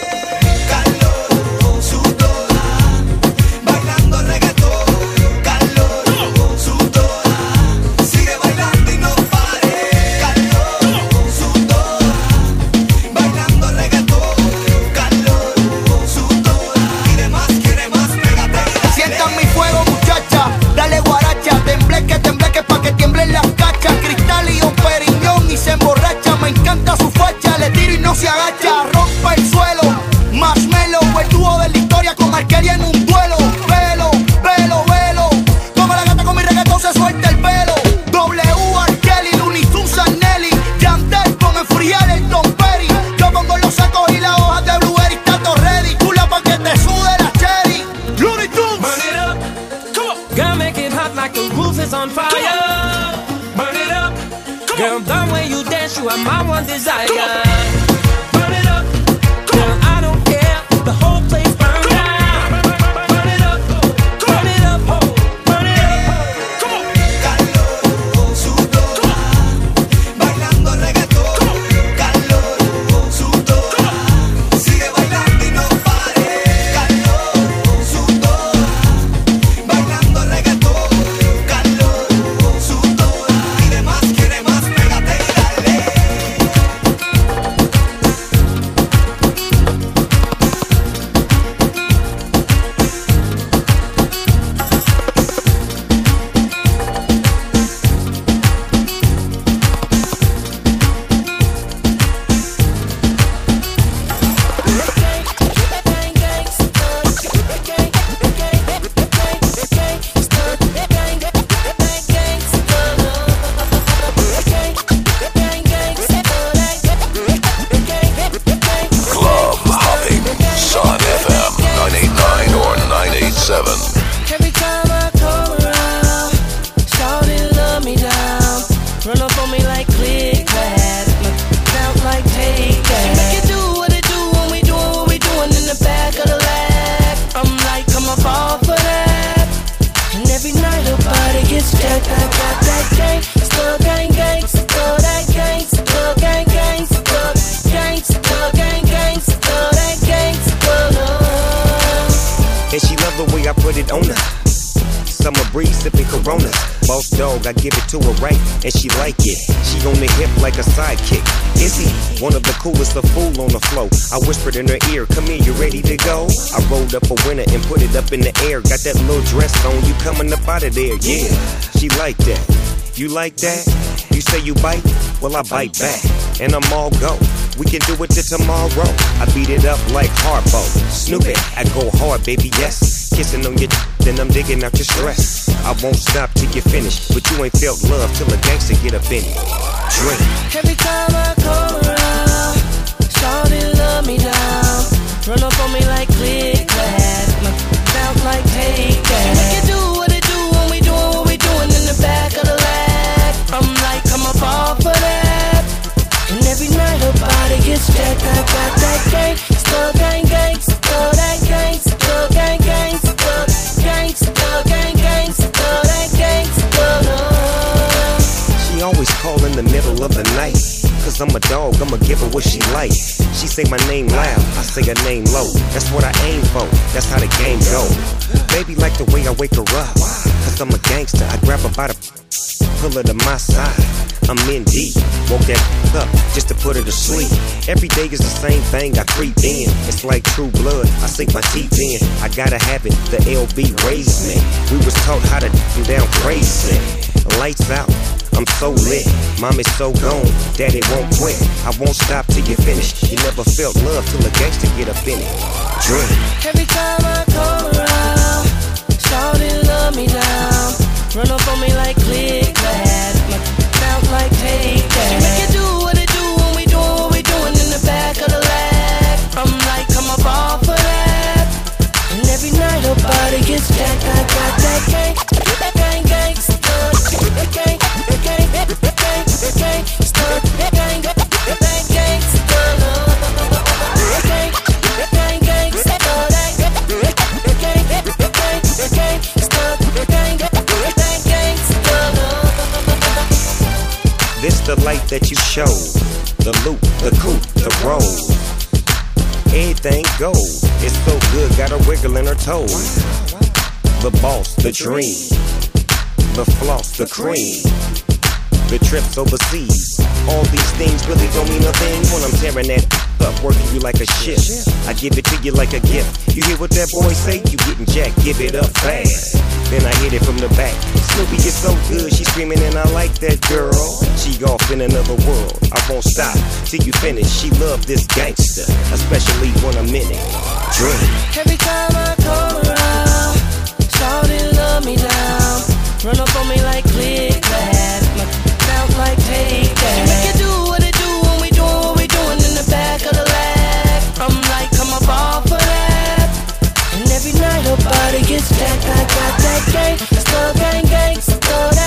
[SPEAKER 10] Calor, sudora, bailando reggaetón. Calor, sudora, sigue bailando y no pare. Calor,
[SPEAKER 18] is on fire. Burn it up. Girl, the way you dance, you are my one desire. Burn it up. Girl, I don't care. The whole place burn down. Burn it up. Burn it up. Burn it up. Come on.
[SPEAKER 10] Calor, sudor, bailando reggaetón. Calor, sudor, sigue bailando y no pare. Calor, sudor, bailando reggaetón. Calor, sudor, pide más, quiere más, pégate y dale.
[SPEAKER 3] Club hopping. Sun FM 989 or 987.
[SPEAKER 15] Every time I come around, shawty love me down. Run up on me like click clack, count like take that. She make it do what it do when we doing what we doing in the back of the lag. I'm like, come up off for that. And every night her body gets jacked. I got that gang, still gang gang, still that gang, still gang gang, still gang, still gang gang, still that gang, still love.
[SPEAKER 19] And she love the way I put it on her. Summer breeze sipping Corona. Boss dog, I give it to her right, and she like it. She on the hip like a sidekick. Is he one of the coolest, a fool on the flow? I whispered in her ear, come here, you ready to go? I rolled up a winner and put it up in the air. Got that little dress on, you coming up out of there, yeah. She like that. You like that? You say you bite? Well, I bite back, and I'm all go. We can do it till tomorrow. I beat it up like Harpo. Snoop it, I go hard, baby, yes. Kissing on your then I'm digging out your stress. I won't stop till you finish, but you ain't felt love till a gangster get up in it. Drink.
[SPEAKER 15] Every time I come around, shawty love me down. Run up on me like click clack, count like take that. She make it do what it do when we doing what we doing in the back of the lag. I'm like, come up off of that. And every night her body gets jacked. I got that gang, still gang gang, still that gang, still gang gang, still gang, still gang gang, still that gang, still love.
[SPEAKER 19] She always call in the middle of the night. Cause I'm a dog, I'ma give her what she like. She say my name loud, I say her name low. That's what I aim for, that's how the game go. Baby like the way I wake her up. Cause I'm a gangster, I grab her by the pull her to my side. I'm in deep, woke that up just to put her to sleep. Every day is the same thing, I creep in. It's like true blood, I sink my teeth in. I gotta have it, the LB raised me. We was taught how to down crazy. Lights out, I'm so lit, mom is so gone, daddy won't quit. I won't stop till you finish. You never felt love till a gangster get up in it. Drink.
[SPEAKER 15] Every time I come around, shawty love me down. Run up on me like click clack, count like take that. She make it do what it do when we doing what we doing in the back of the lag. I'm like, come up off of that. And every night her body gets jacked. I got that gang, gang, gang, still gang, gang, gang, gang, still gang, gang, gang, still love. Gang, gang, gang, still that gang, gang, gang, still gang, gang, gang, still love.
[SPEAKER 19] This the light that you show, the loop, the coupe, the roll. Everything goes, it's so good, got her wiggling her toes. The boss, the dream, the floss, the cream, the trips overseas. All these things really don't mean a thing when I'm tearing that up, working you like a ship. I give it to you like a gift. You hear what that boy say? You getting jacked, give it up fast. Then I hit it from the back. Snoopy is so good, she screaming and I like that girl. She off in another world. I won't stop till you finish. She love this gangster, especially when I'm in it. Drink.
[SPEAKER 15] Every time I come around, shawty love me down. Run up on me like click clack, count like take that. She make it do what it do when we doing what we doing in the back of the lag. I'm like, come up off of that. And every night her body gets jacked. I got that gang, still gang gang, still that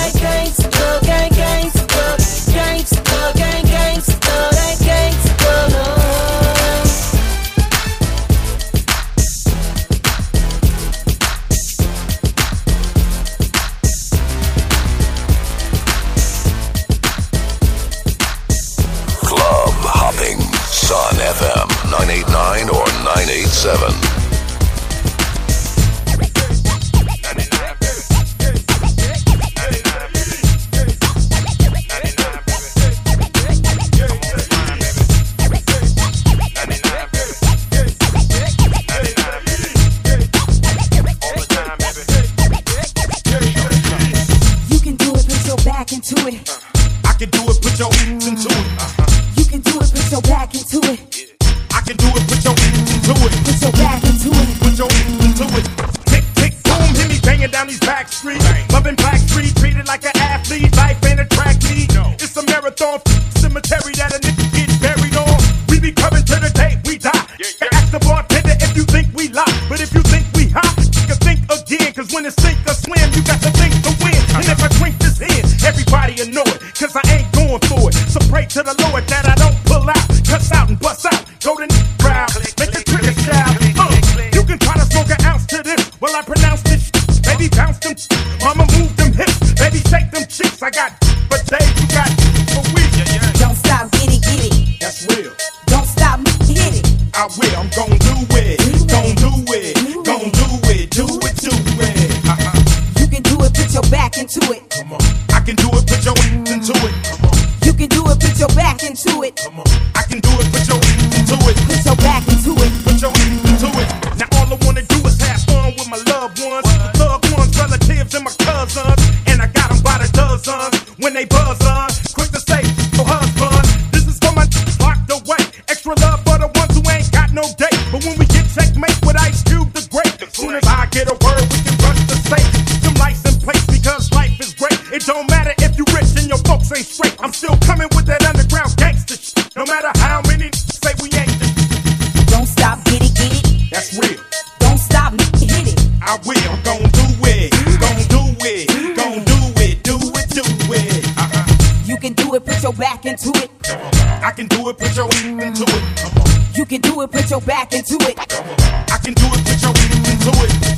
[SPEAKER 9] it.
[SPEAKER 14] I can do it, put your into it.
[SPEAKER 9] You can do it, put your back into it.
[SPEAKER 14] I can do it, put your into it.
[SPEAKER 9] Put your back into it.
[SPEAKER 14] Put your into it. Tick, tick, boom, hear me banging down these back streets. Loving Black Street, treated like an athlete. Life ain't a track meet. It's a marathon cemetery that a nigga get buried on. We be coming to the day we die. Ask the bartender if you think we lie. But if you think we hot, you can think again. Cause when it's sink or swim, you got to think to win. And if I drink this in, everybody will know it. Cause I ain't going for it. So pray to the Lord that I don't pull out. Cuss out and bust out. Go to crowd. Make the trigger shout. You can try to smoke an ounce to this. Well, I pronounce this. Baby, bounce them. Mama, move them hips. Baby, shake them cheeks. I got but days you got for weeks.
[SPEAKER 9] Don't stop, get it.
[SPEAKER 14] That's real.
[SPEAKER 9] Don't stop, hit it.
[SPEAKER 14] I will. I'm gon' do it. Gon' do it. Gon' do it. Do it. Do it.
[SPEAKER 9] You can do it, put your back into it.
[SPEAKER 14] Come on. I can do it. Put your into it. Come on.
[SPEAKER 9] You can do it, put your back into it.
[SPEAKER 14] Come on. I can do it. Put your into it.
[SPEAKER 9] Put your back into it.
[SPEAKER 14] Put your into it. Now all I wanna do is have fun with my loved ones, the thug ones, relatives, and my cousins. And I got them by the dozens when they buzz on. Quick to say, oh husband, this is for my locked away. Extra love for the ones who ain't got no date. But when we get checkmate with Ice Cube the Great, as soon as I get a word, we can rush the state. Some lights in place because life is great. It don't matter if you rich and your folks ain't straight. I'm still coming with that underground gangster shit. No matter how many say we ain't the
[SPEAKER 9] Don't stop, get it.
[SPEAKER 14] That's real.
[SPEAKER 9] Don't stop, hit it.
[SPEAKER 14] I will. I'm gon' do it. Gon' do it. Gon' do it. Do it. Do it.
[SPEAKER 9] You can do it, put your back into it.
[SPEAKER 14] I can do it. Put your into it.
[SPEAKER 9] You can do it, put your back into it.
[SPEAKER 14] I can do it. Put your into it.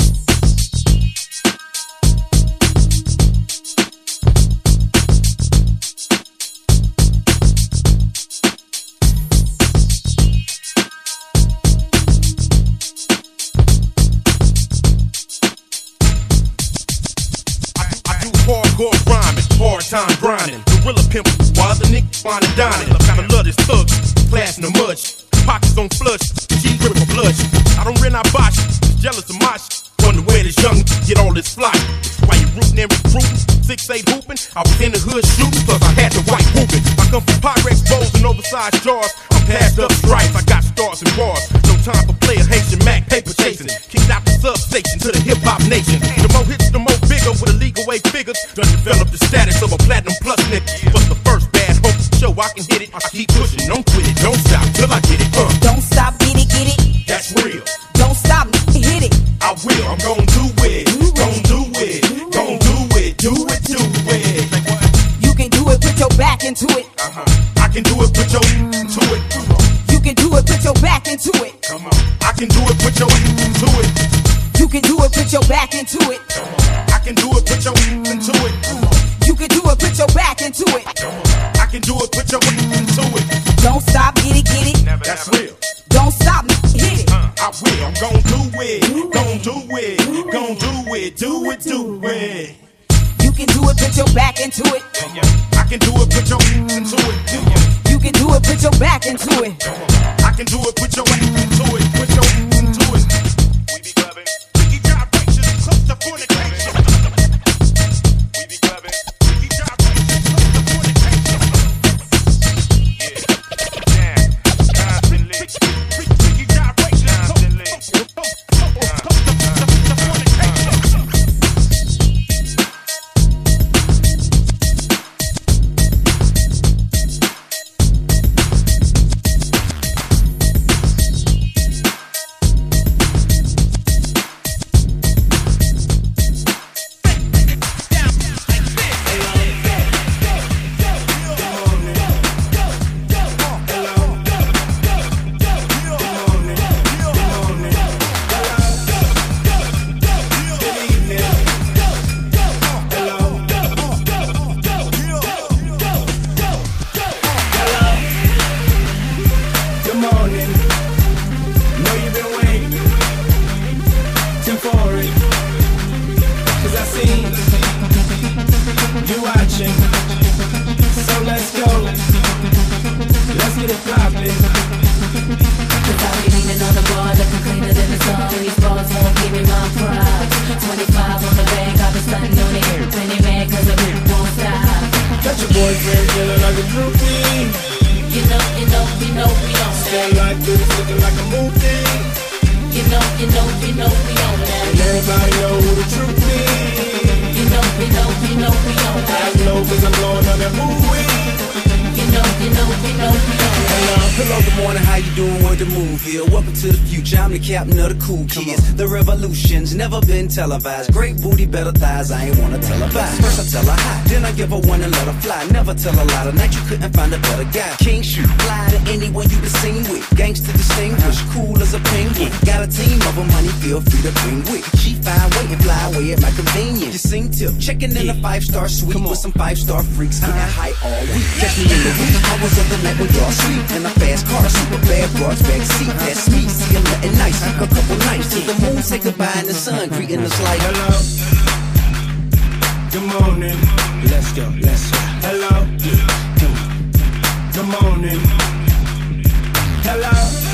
[SPEAKER 14] Hardcore rhyming, hard time grinding, gorilla pimping, while other niggas fine and dining. I love this thug, class in the mud, pockets on flush, G grip for blush. I don't rent, I bosh, jealous of my shit. Wonder where this young get all this fly. Why you rootin' and recruiting? 6'8" hooping. I was in the hood shooting, plus I had the white whooping. I come from Pyrex bowls and oversized jars. I'm passed up stripes, I got stars and bars. No time for player Haitian Mac, paper chasing. Kicked out the substation to the hip hop nation. The more hits, the more bigger with illegal way figures. Done develop the status of a platinum plus nigga. But the first bad hope show I can hit it. I keep pushing, don't quit it, don't stop till I get it.
[SPEAKER 9] Don't stop, get it.
[SPEAKER 14] That's real.
[SPEAKER 9] Don't stop, hit it.
[SPEAKER 14] I will, I'm gon' do it. Gon' do it. Gon' do it. Do it. Do it.
[SPEAKER 9] You can do it, put your back into it.
[SPEAKER 14] I can do it, put your into it.
[SPEAKER 9] You can do it, put your back into it.
[SPEAKER 14] Come on. I can do it, put your into it.
[SPEAKER 9] You can do it, put your back into it.
[SPEAKER 14] I can do it, put your into it.
[SPEAKER 9] You can do it, put your back into it.
[SPEAKER 14] I can do it, put your into it.
[SPEAKER 9] Don't stop, get it.
[SPEAKER 14] That's real.
[SPEAKER 9] Don't stop, hit it.
[SPEAKER 14] I will, I'm gon' do it. Gon' do it. Gon' do it. Do it. Do it.
[SPEAKER 9] You can do it, put your back into it.
[SPEAKER 14] I can do it, put your into it.
[SPEAKER 9] You can do it, put your back into it.
[SPEAKER 14] I can do it, put your into it. Put your into it. We be clubbing. Freaky gyrations, close to fornication. We be clubbing. Freaky gyrations, close to fornication. Yeah, constantly. Freaky gyrations, constantly. Close to fornication.
[SPEAKER 4] boyfriend feeling like a groupie.
[SPEAKER 9] You know we on that.
[SPEAKER 4] Stay like this, looking like a movie.
[SPEAKER 9] You know we on that.
[SPEAKER 4] And everybody know who the truth is.
[SPEAKER 9] You know we on that.
[SPEAKER 4] I know 'cause I'm blowing on that movie.
[SPEAKER 9] You know we on that.
[SPEAKER 6] Hello, good morning, how you doing? Where the moon feel? Welcome to the future, I'm the captain of the cool kids. The revolution's never been televised. Great booty, better thighs, I ain't wanna televise. First I tell her hi, then I give her one and let her fly. Never tell a lie, tonight you couldn't find a better guy. King shoot, fly to anyone you been seen with. Gangsta distinguished, cool as a penguin. Got a team of them, honey, feel free to bring with. She fine, wait and fly away at my convenience. You sing tip, checking in a 5-star suite with some 5-star freaks. Getting high all week. Catch me in the wee hours of the night when y'all sleep. In a fast car, super bad broads back seat. That's me, see I'm nothing nice. A couple nights till the moon say goodbye and the sun greeting us like
[SPEAKER 4] hello. Good morning.
[SPEAKER 6] Let's go.
[SPEAKER 4] Hello. Good morning. Hello.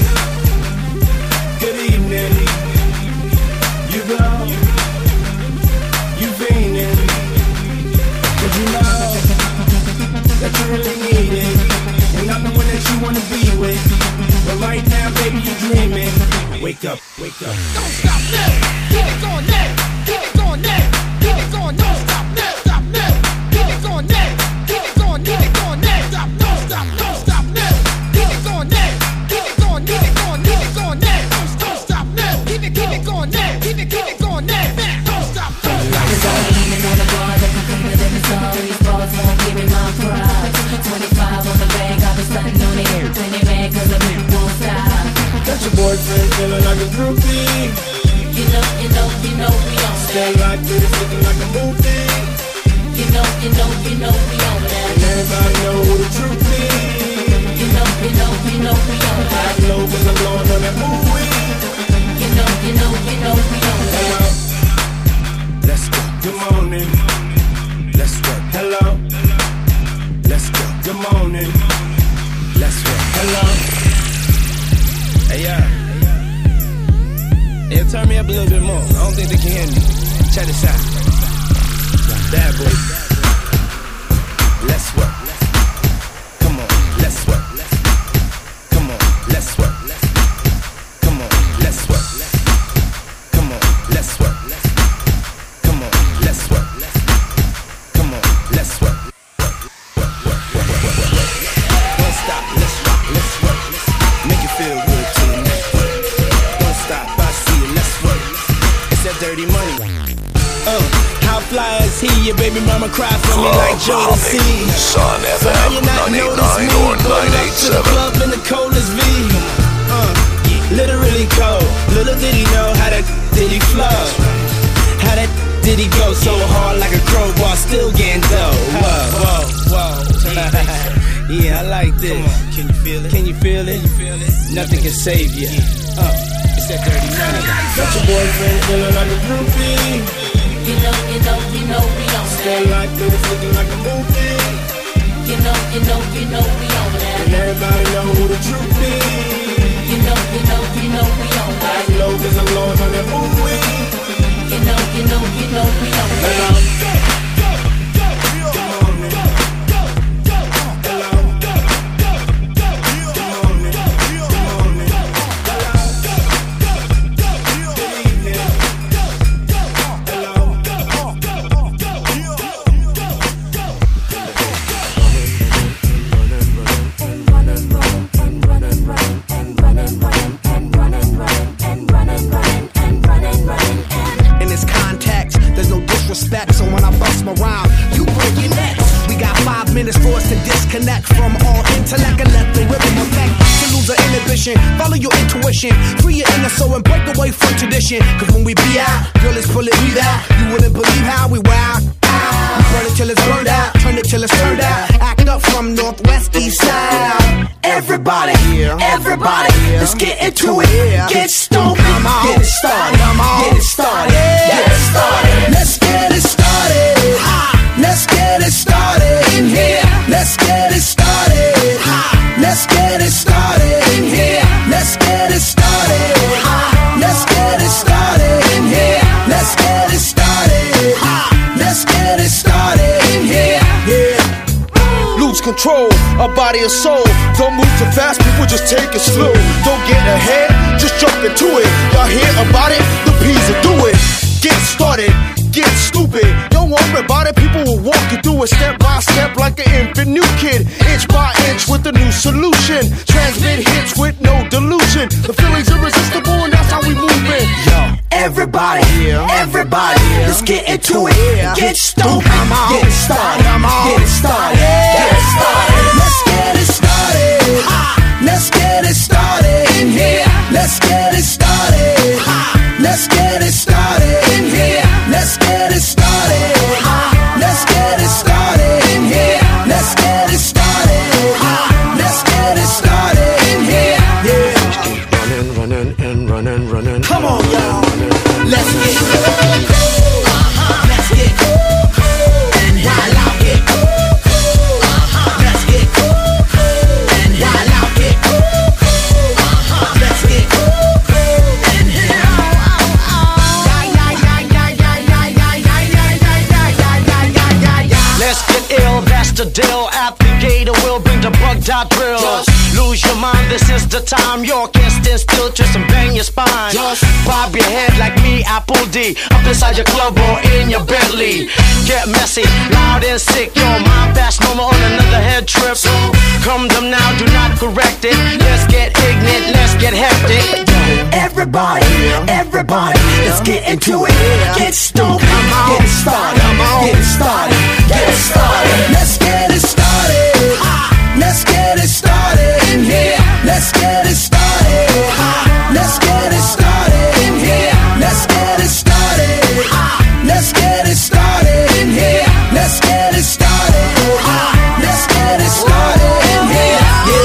[SPEAKER 4] Good evening. You go. You fiending. 'Cause you know that you really need it. And I'm the one that you wanna be with. But right now, baby, you dreaming. Wake up.
[SPEAKER 9] Don't stop now. Keep it going now. Keep it going now. Keep it going. Don't stop now. Stop now. Keep it going now. Keep it going. Keep it going now. Stop. Don't stop. Don't stop now. Keep it going now. Keep it going. Keep it going. Keep it going now. Don't stop now. Keep it going now. Keep it going now. Don't stop now. Cause I'm leaning on the bar, looking cleaner than the sun. These balls won't give me my pride. 25 on the bag, I've been stunting on it. When they mad 'cause the beat won't stop.
[SPEAKER 4] Got your boyfriend feeling like a groupie.
[SPEAKER 9] You know we on that.
[SPEAKER 4] Stay like this, looking like a movie.
[SPEAKER 9] You know we on that.
[SPEAKER 4] And everybody know who the truth is.
[SPEAKER 9] You know we on that.
[SPEAKER 4] I know 'cause I'm blowing on that movie.
[SPEAKER 9] You know we on that.
[SPEAKER 4] Hello.
[SPEAKER 6] Let's go.
[SPEAKER 4] Good morning.
[SPEAKER 6] Let's go.
[SPEAKER 4] Hello.
[SPEAKER 6] Let's go.
[SPEAKER 4] Good morning.
[SPEAKER 6] Let's go.
[SPEAKER 4] Hello.
[SPEAKER 6] Hey, yeah, turn me up a little bit more. I don't think they can hear me. Check this out. Bad boy. Let's work. Come on, let's work. Come on, let's work. Come on, let's work. Come on, let's work. Come on, let's work. Come on, let's work. Don't stop, let's rock, let's work. Make it feel good to the next. Don't stop, I see it, let's work. It's that dirty money.
[SPEAKER 4] How fly is he? Your baby mama cry for me like Jodeci.
[SPEAKER 3] Sun FM 989 or 987.
[SPEAKER 4] Club in the coldest V. Literally cold. Little did he know how that did he flow. How that did he go so hard like a crowbar, still getting dough. Whoa. Yeah, I like this.
[SPEAKER 6] Can you feel it?
[SPEAKER 4] Can you feel it? Nothing can save you. It's that dirty money. Got your boyfriend feeling like a groupie.
[SPEAKER 9] You know we on that.
[SPEAKER 4] Stay like this, looking like a movie.
[SPEAKER 9] You know we on that.
[SPEAKER 4] And everybody know who the truth is.
[SPEAKER 9] You know we on that.
[SPEAKER 4] I know 'cause I'm blowing on that movie.
[SPEAKER 9] You know we on that.
[SPEAKER 4] Hello.
[SPEAKER 6] In this context, there's no disrespect, so when I bust my rhyme, you break your neck. We got 5 minutes for us to disconnect from all intellect and let the rhythm affect. To lose the inhibition, follow your intuition, free your inner soul and break away from tradition. 'Cause when we be out, girl, it's pull it, we out. You wouldn't believe how we wow. We burn it till it's burned out, turn it till it's turned out. Act up from northwest, east side. Everybody, let's get into it. Get stoned, get it started, get it started, get it started. Let's get it started. Let's get it started in here. Let's get it started. Let's get it started in here. Let's get it started. Let's get it started in here. Let's get it started. Let's get it started in here. Yeah.
[SPEAKER 20] control a body and soul. Don't move too fast, people, just take it slow. Don't get ahead, just jump into it. Y'all hear about it? The P's will do it. Get started, get stupid. Don't worry about it, people will walk you through it step by step like an infant new kid. Inch by inch with a new solution. Transmit hits with no delusion. The feeling's irresistible and that's how we move it. Yo,
[SPEAKER 6] everybody, everybody, let's get into it. Get stupid, get it started, get it started, get it started. Let's get it started. Let's get it started in here. Let's get it started. Let's get it started in here. Let's get it started. Let's get it started in here. Let's get it started. Let's get it started in here. Yeah.
[SPEAKER 10] Running and running, running.
[SPEAKER 6] Come on, y'all. Let's get it. Let's get it. And while I get it. Let's get it. And while I get it. Let's get it. And let's get ill, that's the deal. Applicator will bring the bug-dot drill. Lose your mind, this is the time. You can't stand still, twist and bang your spine. Bob your head like me, Apple D. Up inside your club or in your Bentley. Get messy, loud and sick. Your mind fast, no more on another head trip. Come them now, do not correct it. Let's get ignorant, let's get hectic. Everybody, everybody, let's get into it. Get stupid, get it started, get it started, get it started. Let's get it started. Let's get it started in here. Let's get it started. Let's get it started in here. Let's get it started. Let's get it started in here. Let's get it started. Let's get it started in here.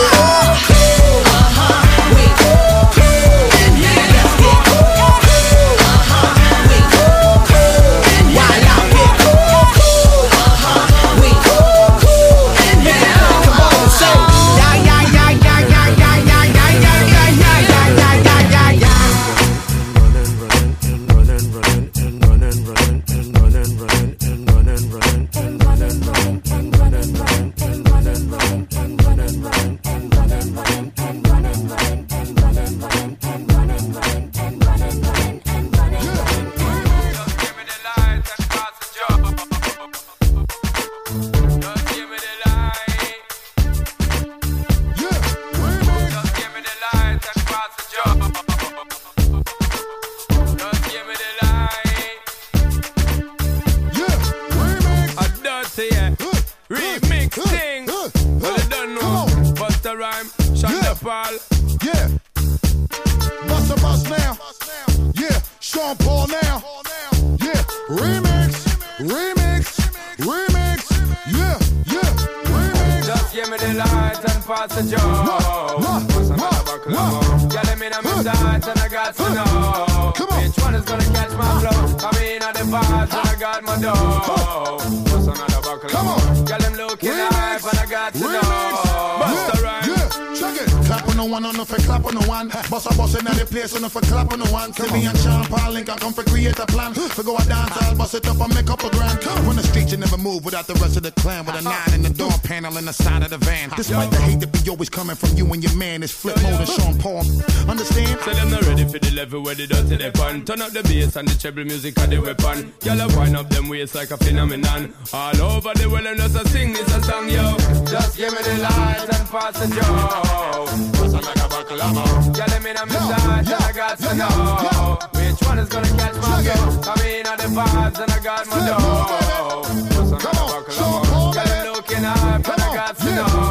[SPEAKER 21] Without the rest of the clan, with a 9 in the door panel in the side of the van. Despite the hate that be always coming from you and your man, it's Flip Mode and Sean Paul. Understand?
[SPEAKER 22] So them not ready for the level where they dirty they fun. Turn up the bass and the treble music and the weapon. Y'all wind up them waist like a phenomenon. All over the world and just a sing this a song, yo. Just give me the light and pass the joe. Cause I'm like a buckle of more. Y'all let me know me side and I got to know which one is gonna catch my go. I mean all the vibes and I got my dough. Come on, Sean, got it looking up, and I got to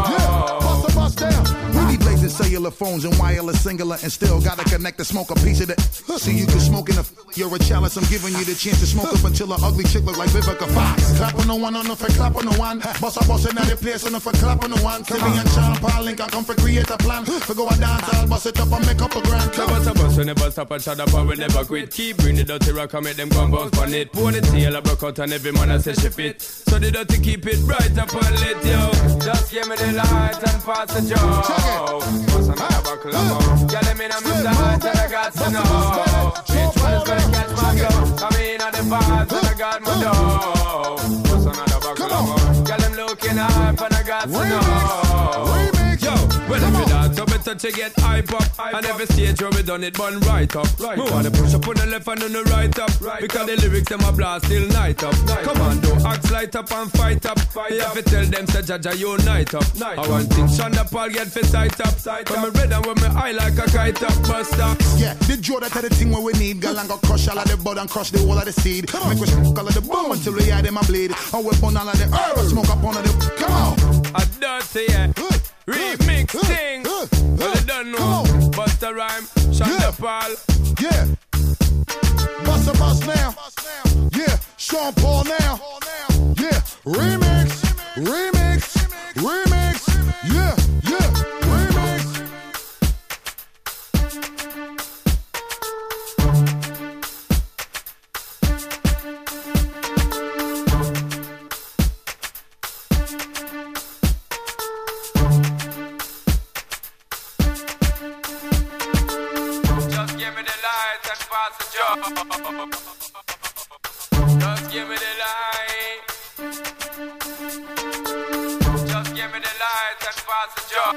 [SPEAKER 22] know.
[SPEAKER 21] Bust down. We be blazing cellular phones and wireless singular, and still gotta connect to smoke a piece of that. So you can smoke in the you're a chalice. I'm giving you the chance to smoke up until an ugly chick look like Vivica Fox. Clap on the one, on the for clap on the one. Boss and now they place on the for clap on the one. Timmy and Sean Paul link, I come for create a plan. For go a dance, I'll bust it up and make up a grand.
[SPEAKER 22] Bust we never stop and shut up and we never quit. Keep bring the dirty rock and make them gun bounce on it. Pour the tail, I broke out and every man I say she fit. So the dirty keep it bright up and lit, yo. Just give me the light and pass the joe. Bust another buckle of more. Yeah, let me know me side and I got to know which one is gonna catch my go. I mean all the vibes and I got my dough. Bust another buckle of more. Yeah, them looking up and I got to know So better to get hype up. And every stage where we done it, burn right up. We wanna push up on the left and on the right up. Because the lyrics them a blast till night up. Come on, do axe light up and fight up. You have to tell them say Jaja unite up. I want things Shonda Paul get for sight up. When me red and when me eye like a kite up. Buster.
[SPEAKER 21] Yeah, the Joe that the thing where we need. Girl and go crush all of the bud and crush the whole of the seed. Make us all of the bone until we hear them a bleed. And we burn all of the herb, smoke up on the. Come on.
[SPEAKER 22] A dirty remix thing. Well, you don't know. Busta Rhyme, Shonda Paul.
[SPEAKER 21] Yeah. Busta Bust now. Yeah. Sean Paul now. Yeah. Remix. Yeah. Remix.
[SPEAKER 22] Just give me the light and pass the job. Just give me the light. Just give me the light and pass the job.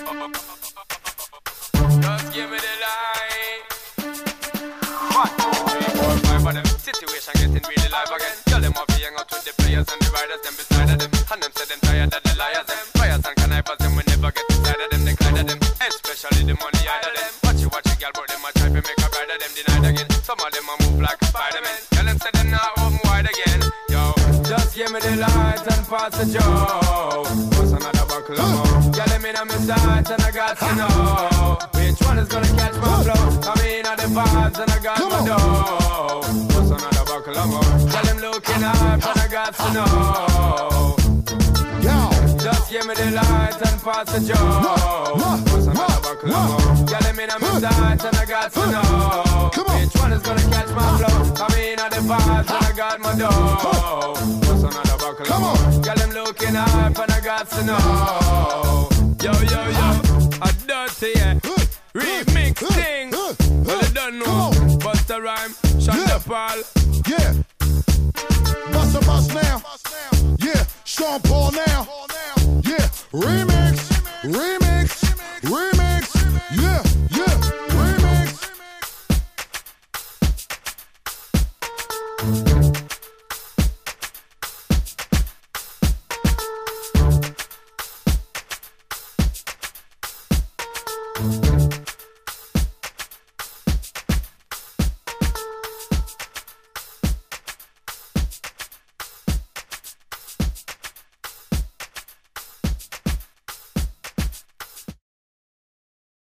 [SPEAKER 22] Just give me the light. 1, 2, 3, 4, 5 of them. Situation getting really live again. Tell them off hang out with the players and the riders, them beside of them. And them say them tired of the liars, them. Fires and connivers, them we never get inside of them. They kind of them, especially the money out of them. Watch you, girl, but them a try to make a bride of them denied again. Some of them a move like a Spider-Man. Tell them say them not open wide again. Yo, just give me the light and pass the joe. What's another buckle of more? Girl, them in on my sight and I got to know which one is gonna catch my flow. I mean, on the vibes and I got my dough. What's another buckle of more? Girl, them looking up and I got to know. Just give me the light and pass the joe. What's another buckle of more? Girl, them in on my sight and I got to know which one is gonna catch my flow. I mean, on the vibes and I got my dough. What's another buckle of more? Girl, them looking up and I got to know. Yo, a dirty remix thing. Well, you don't know. Busta Rhyme, Shonda Paul.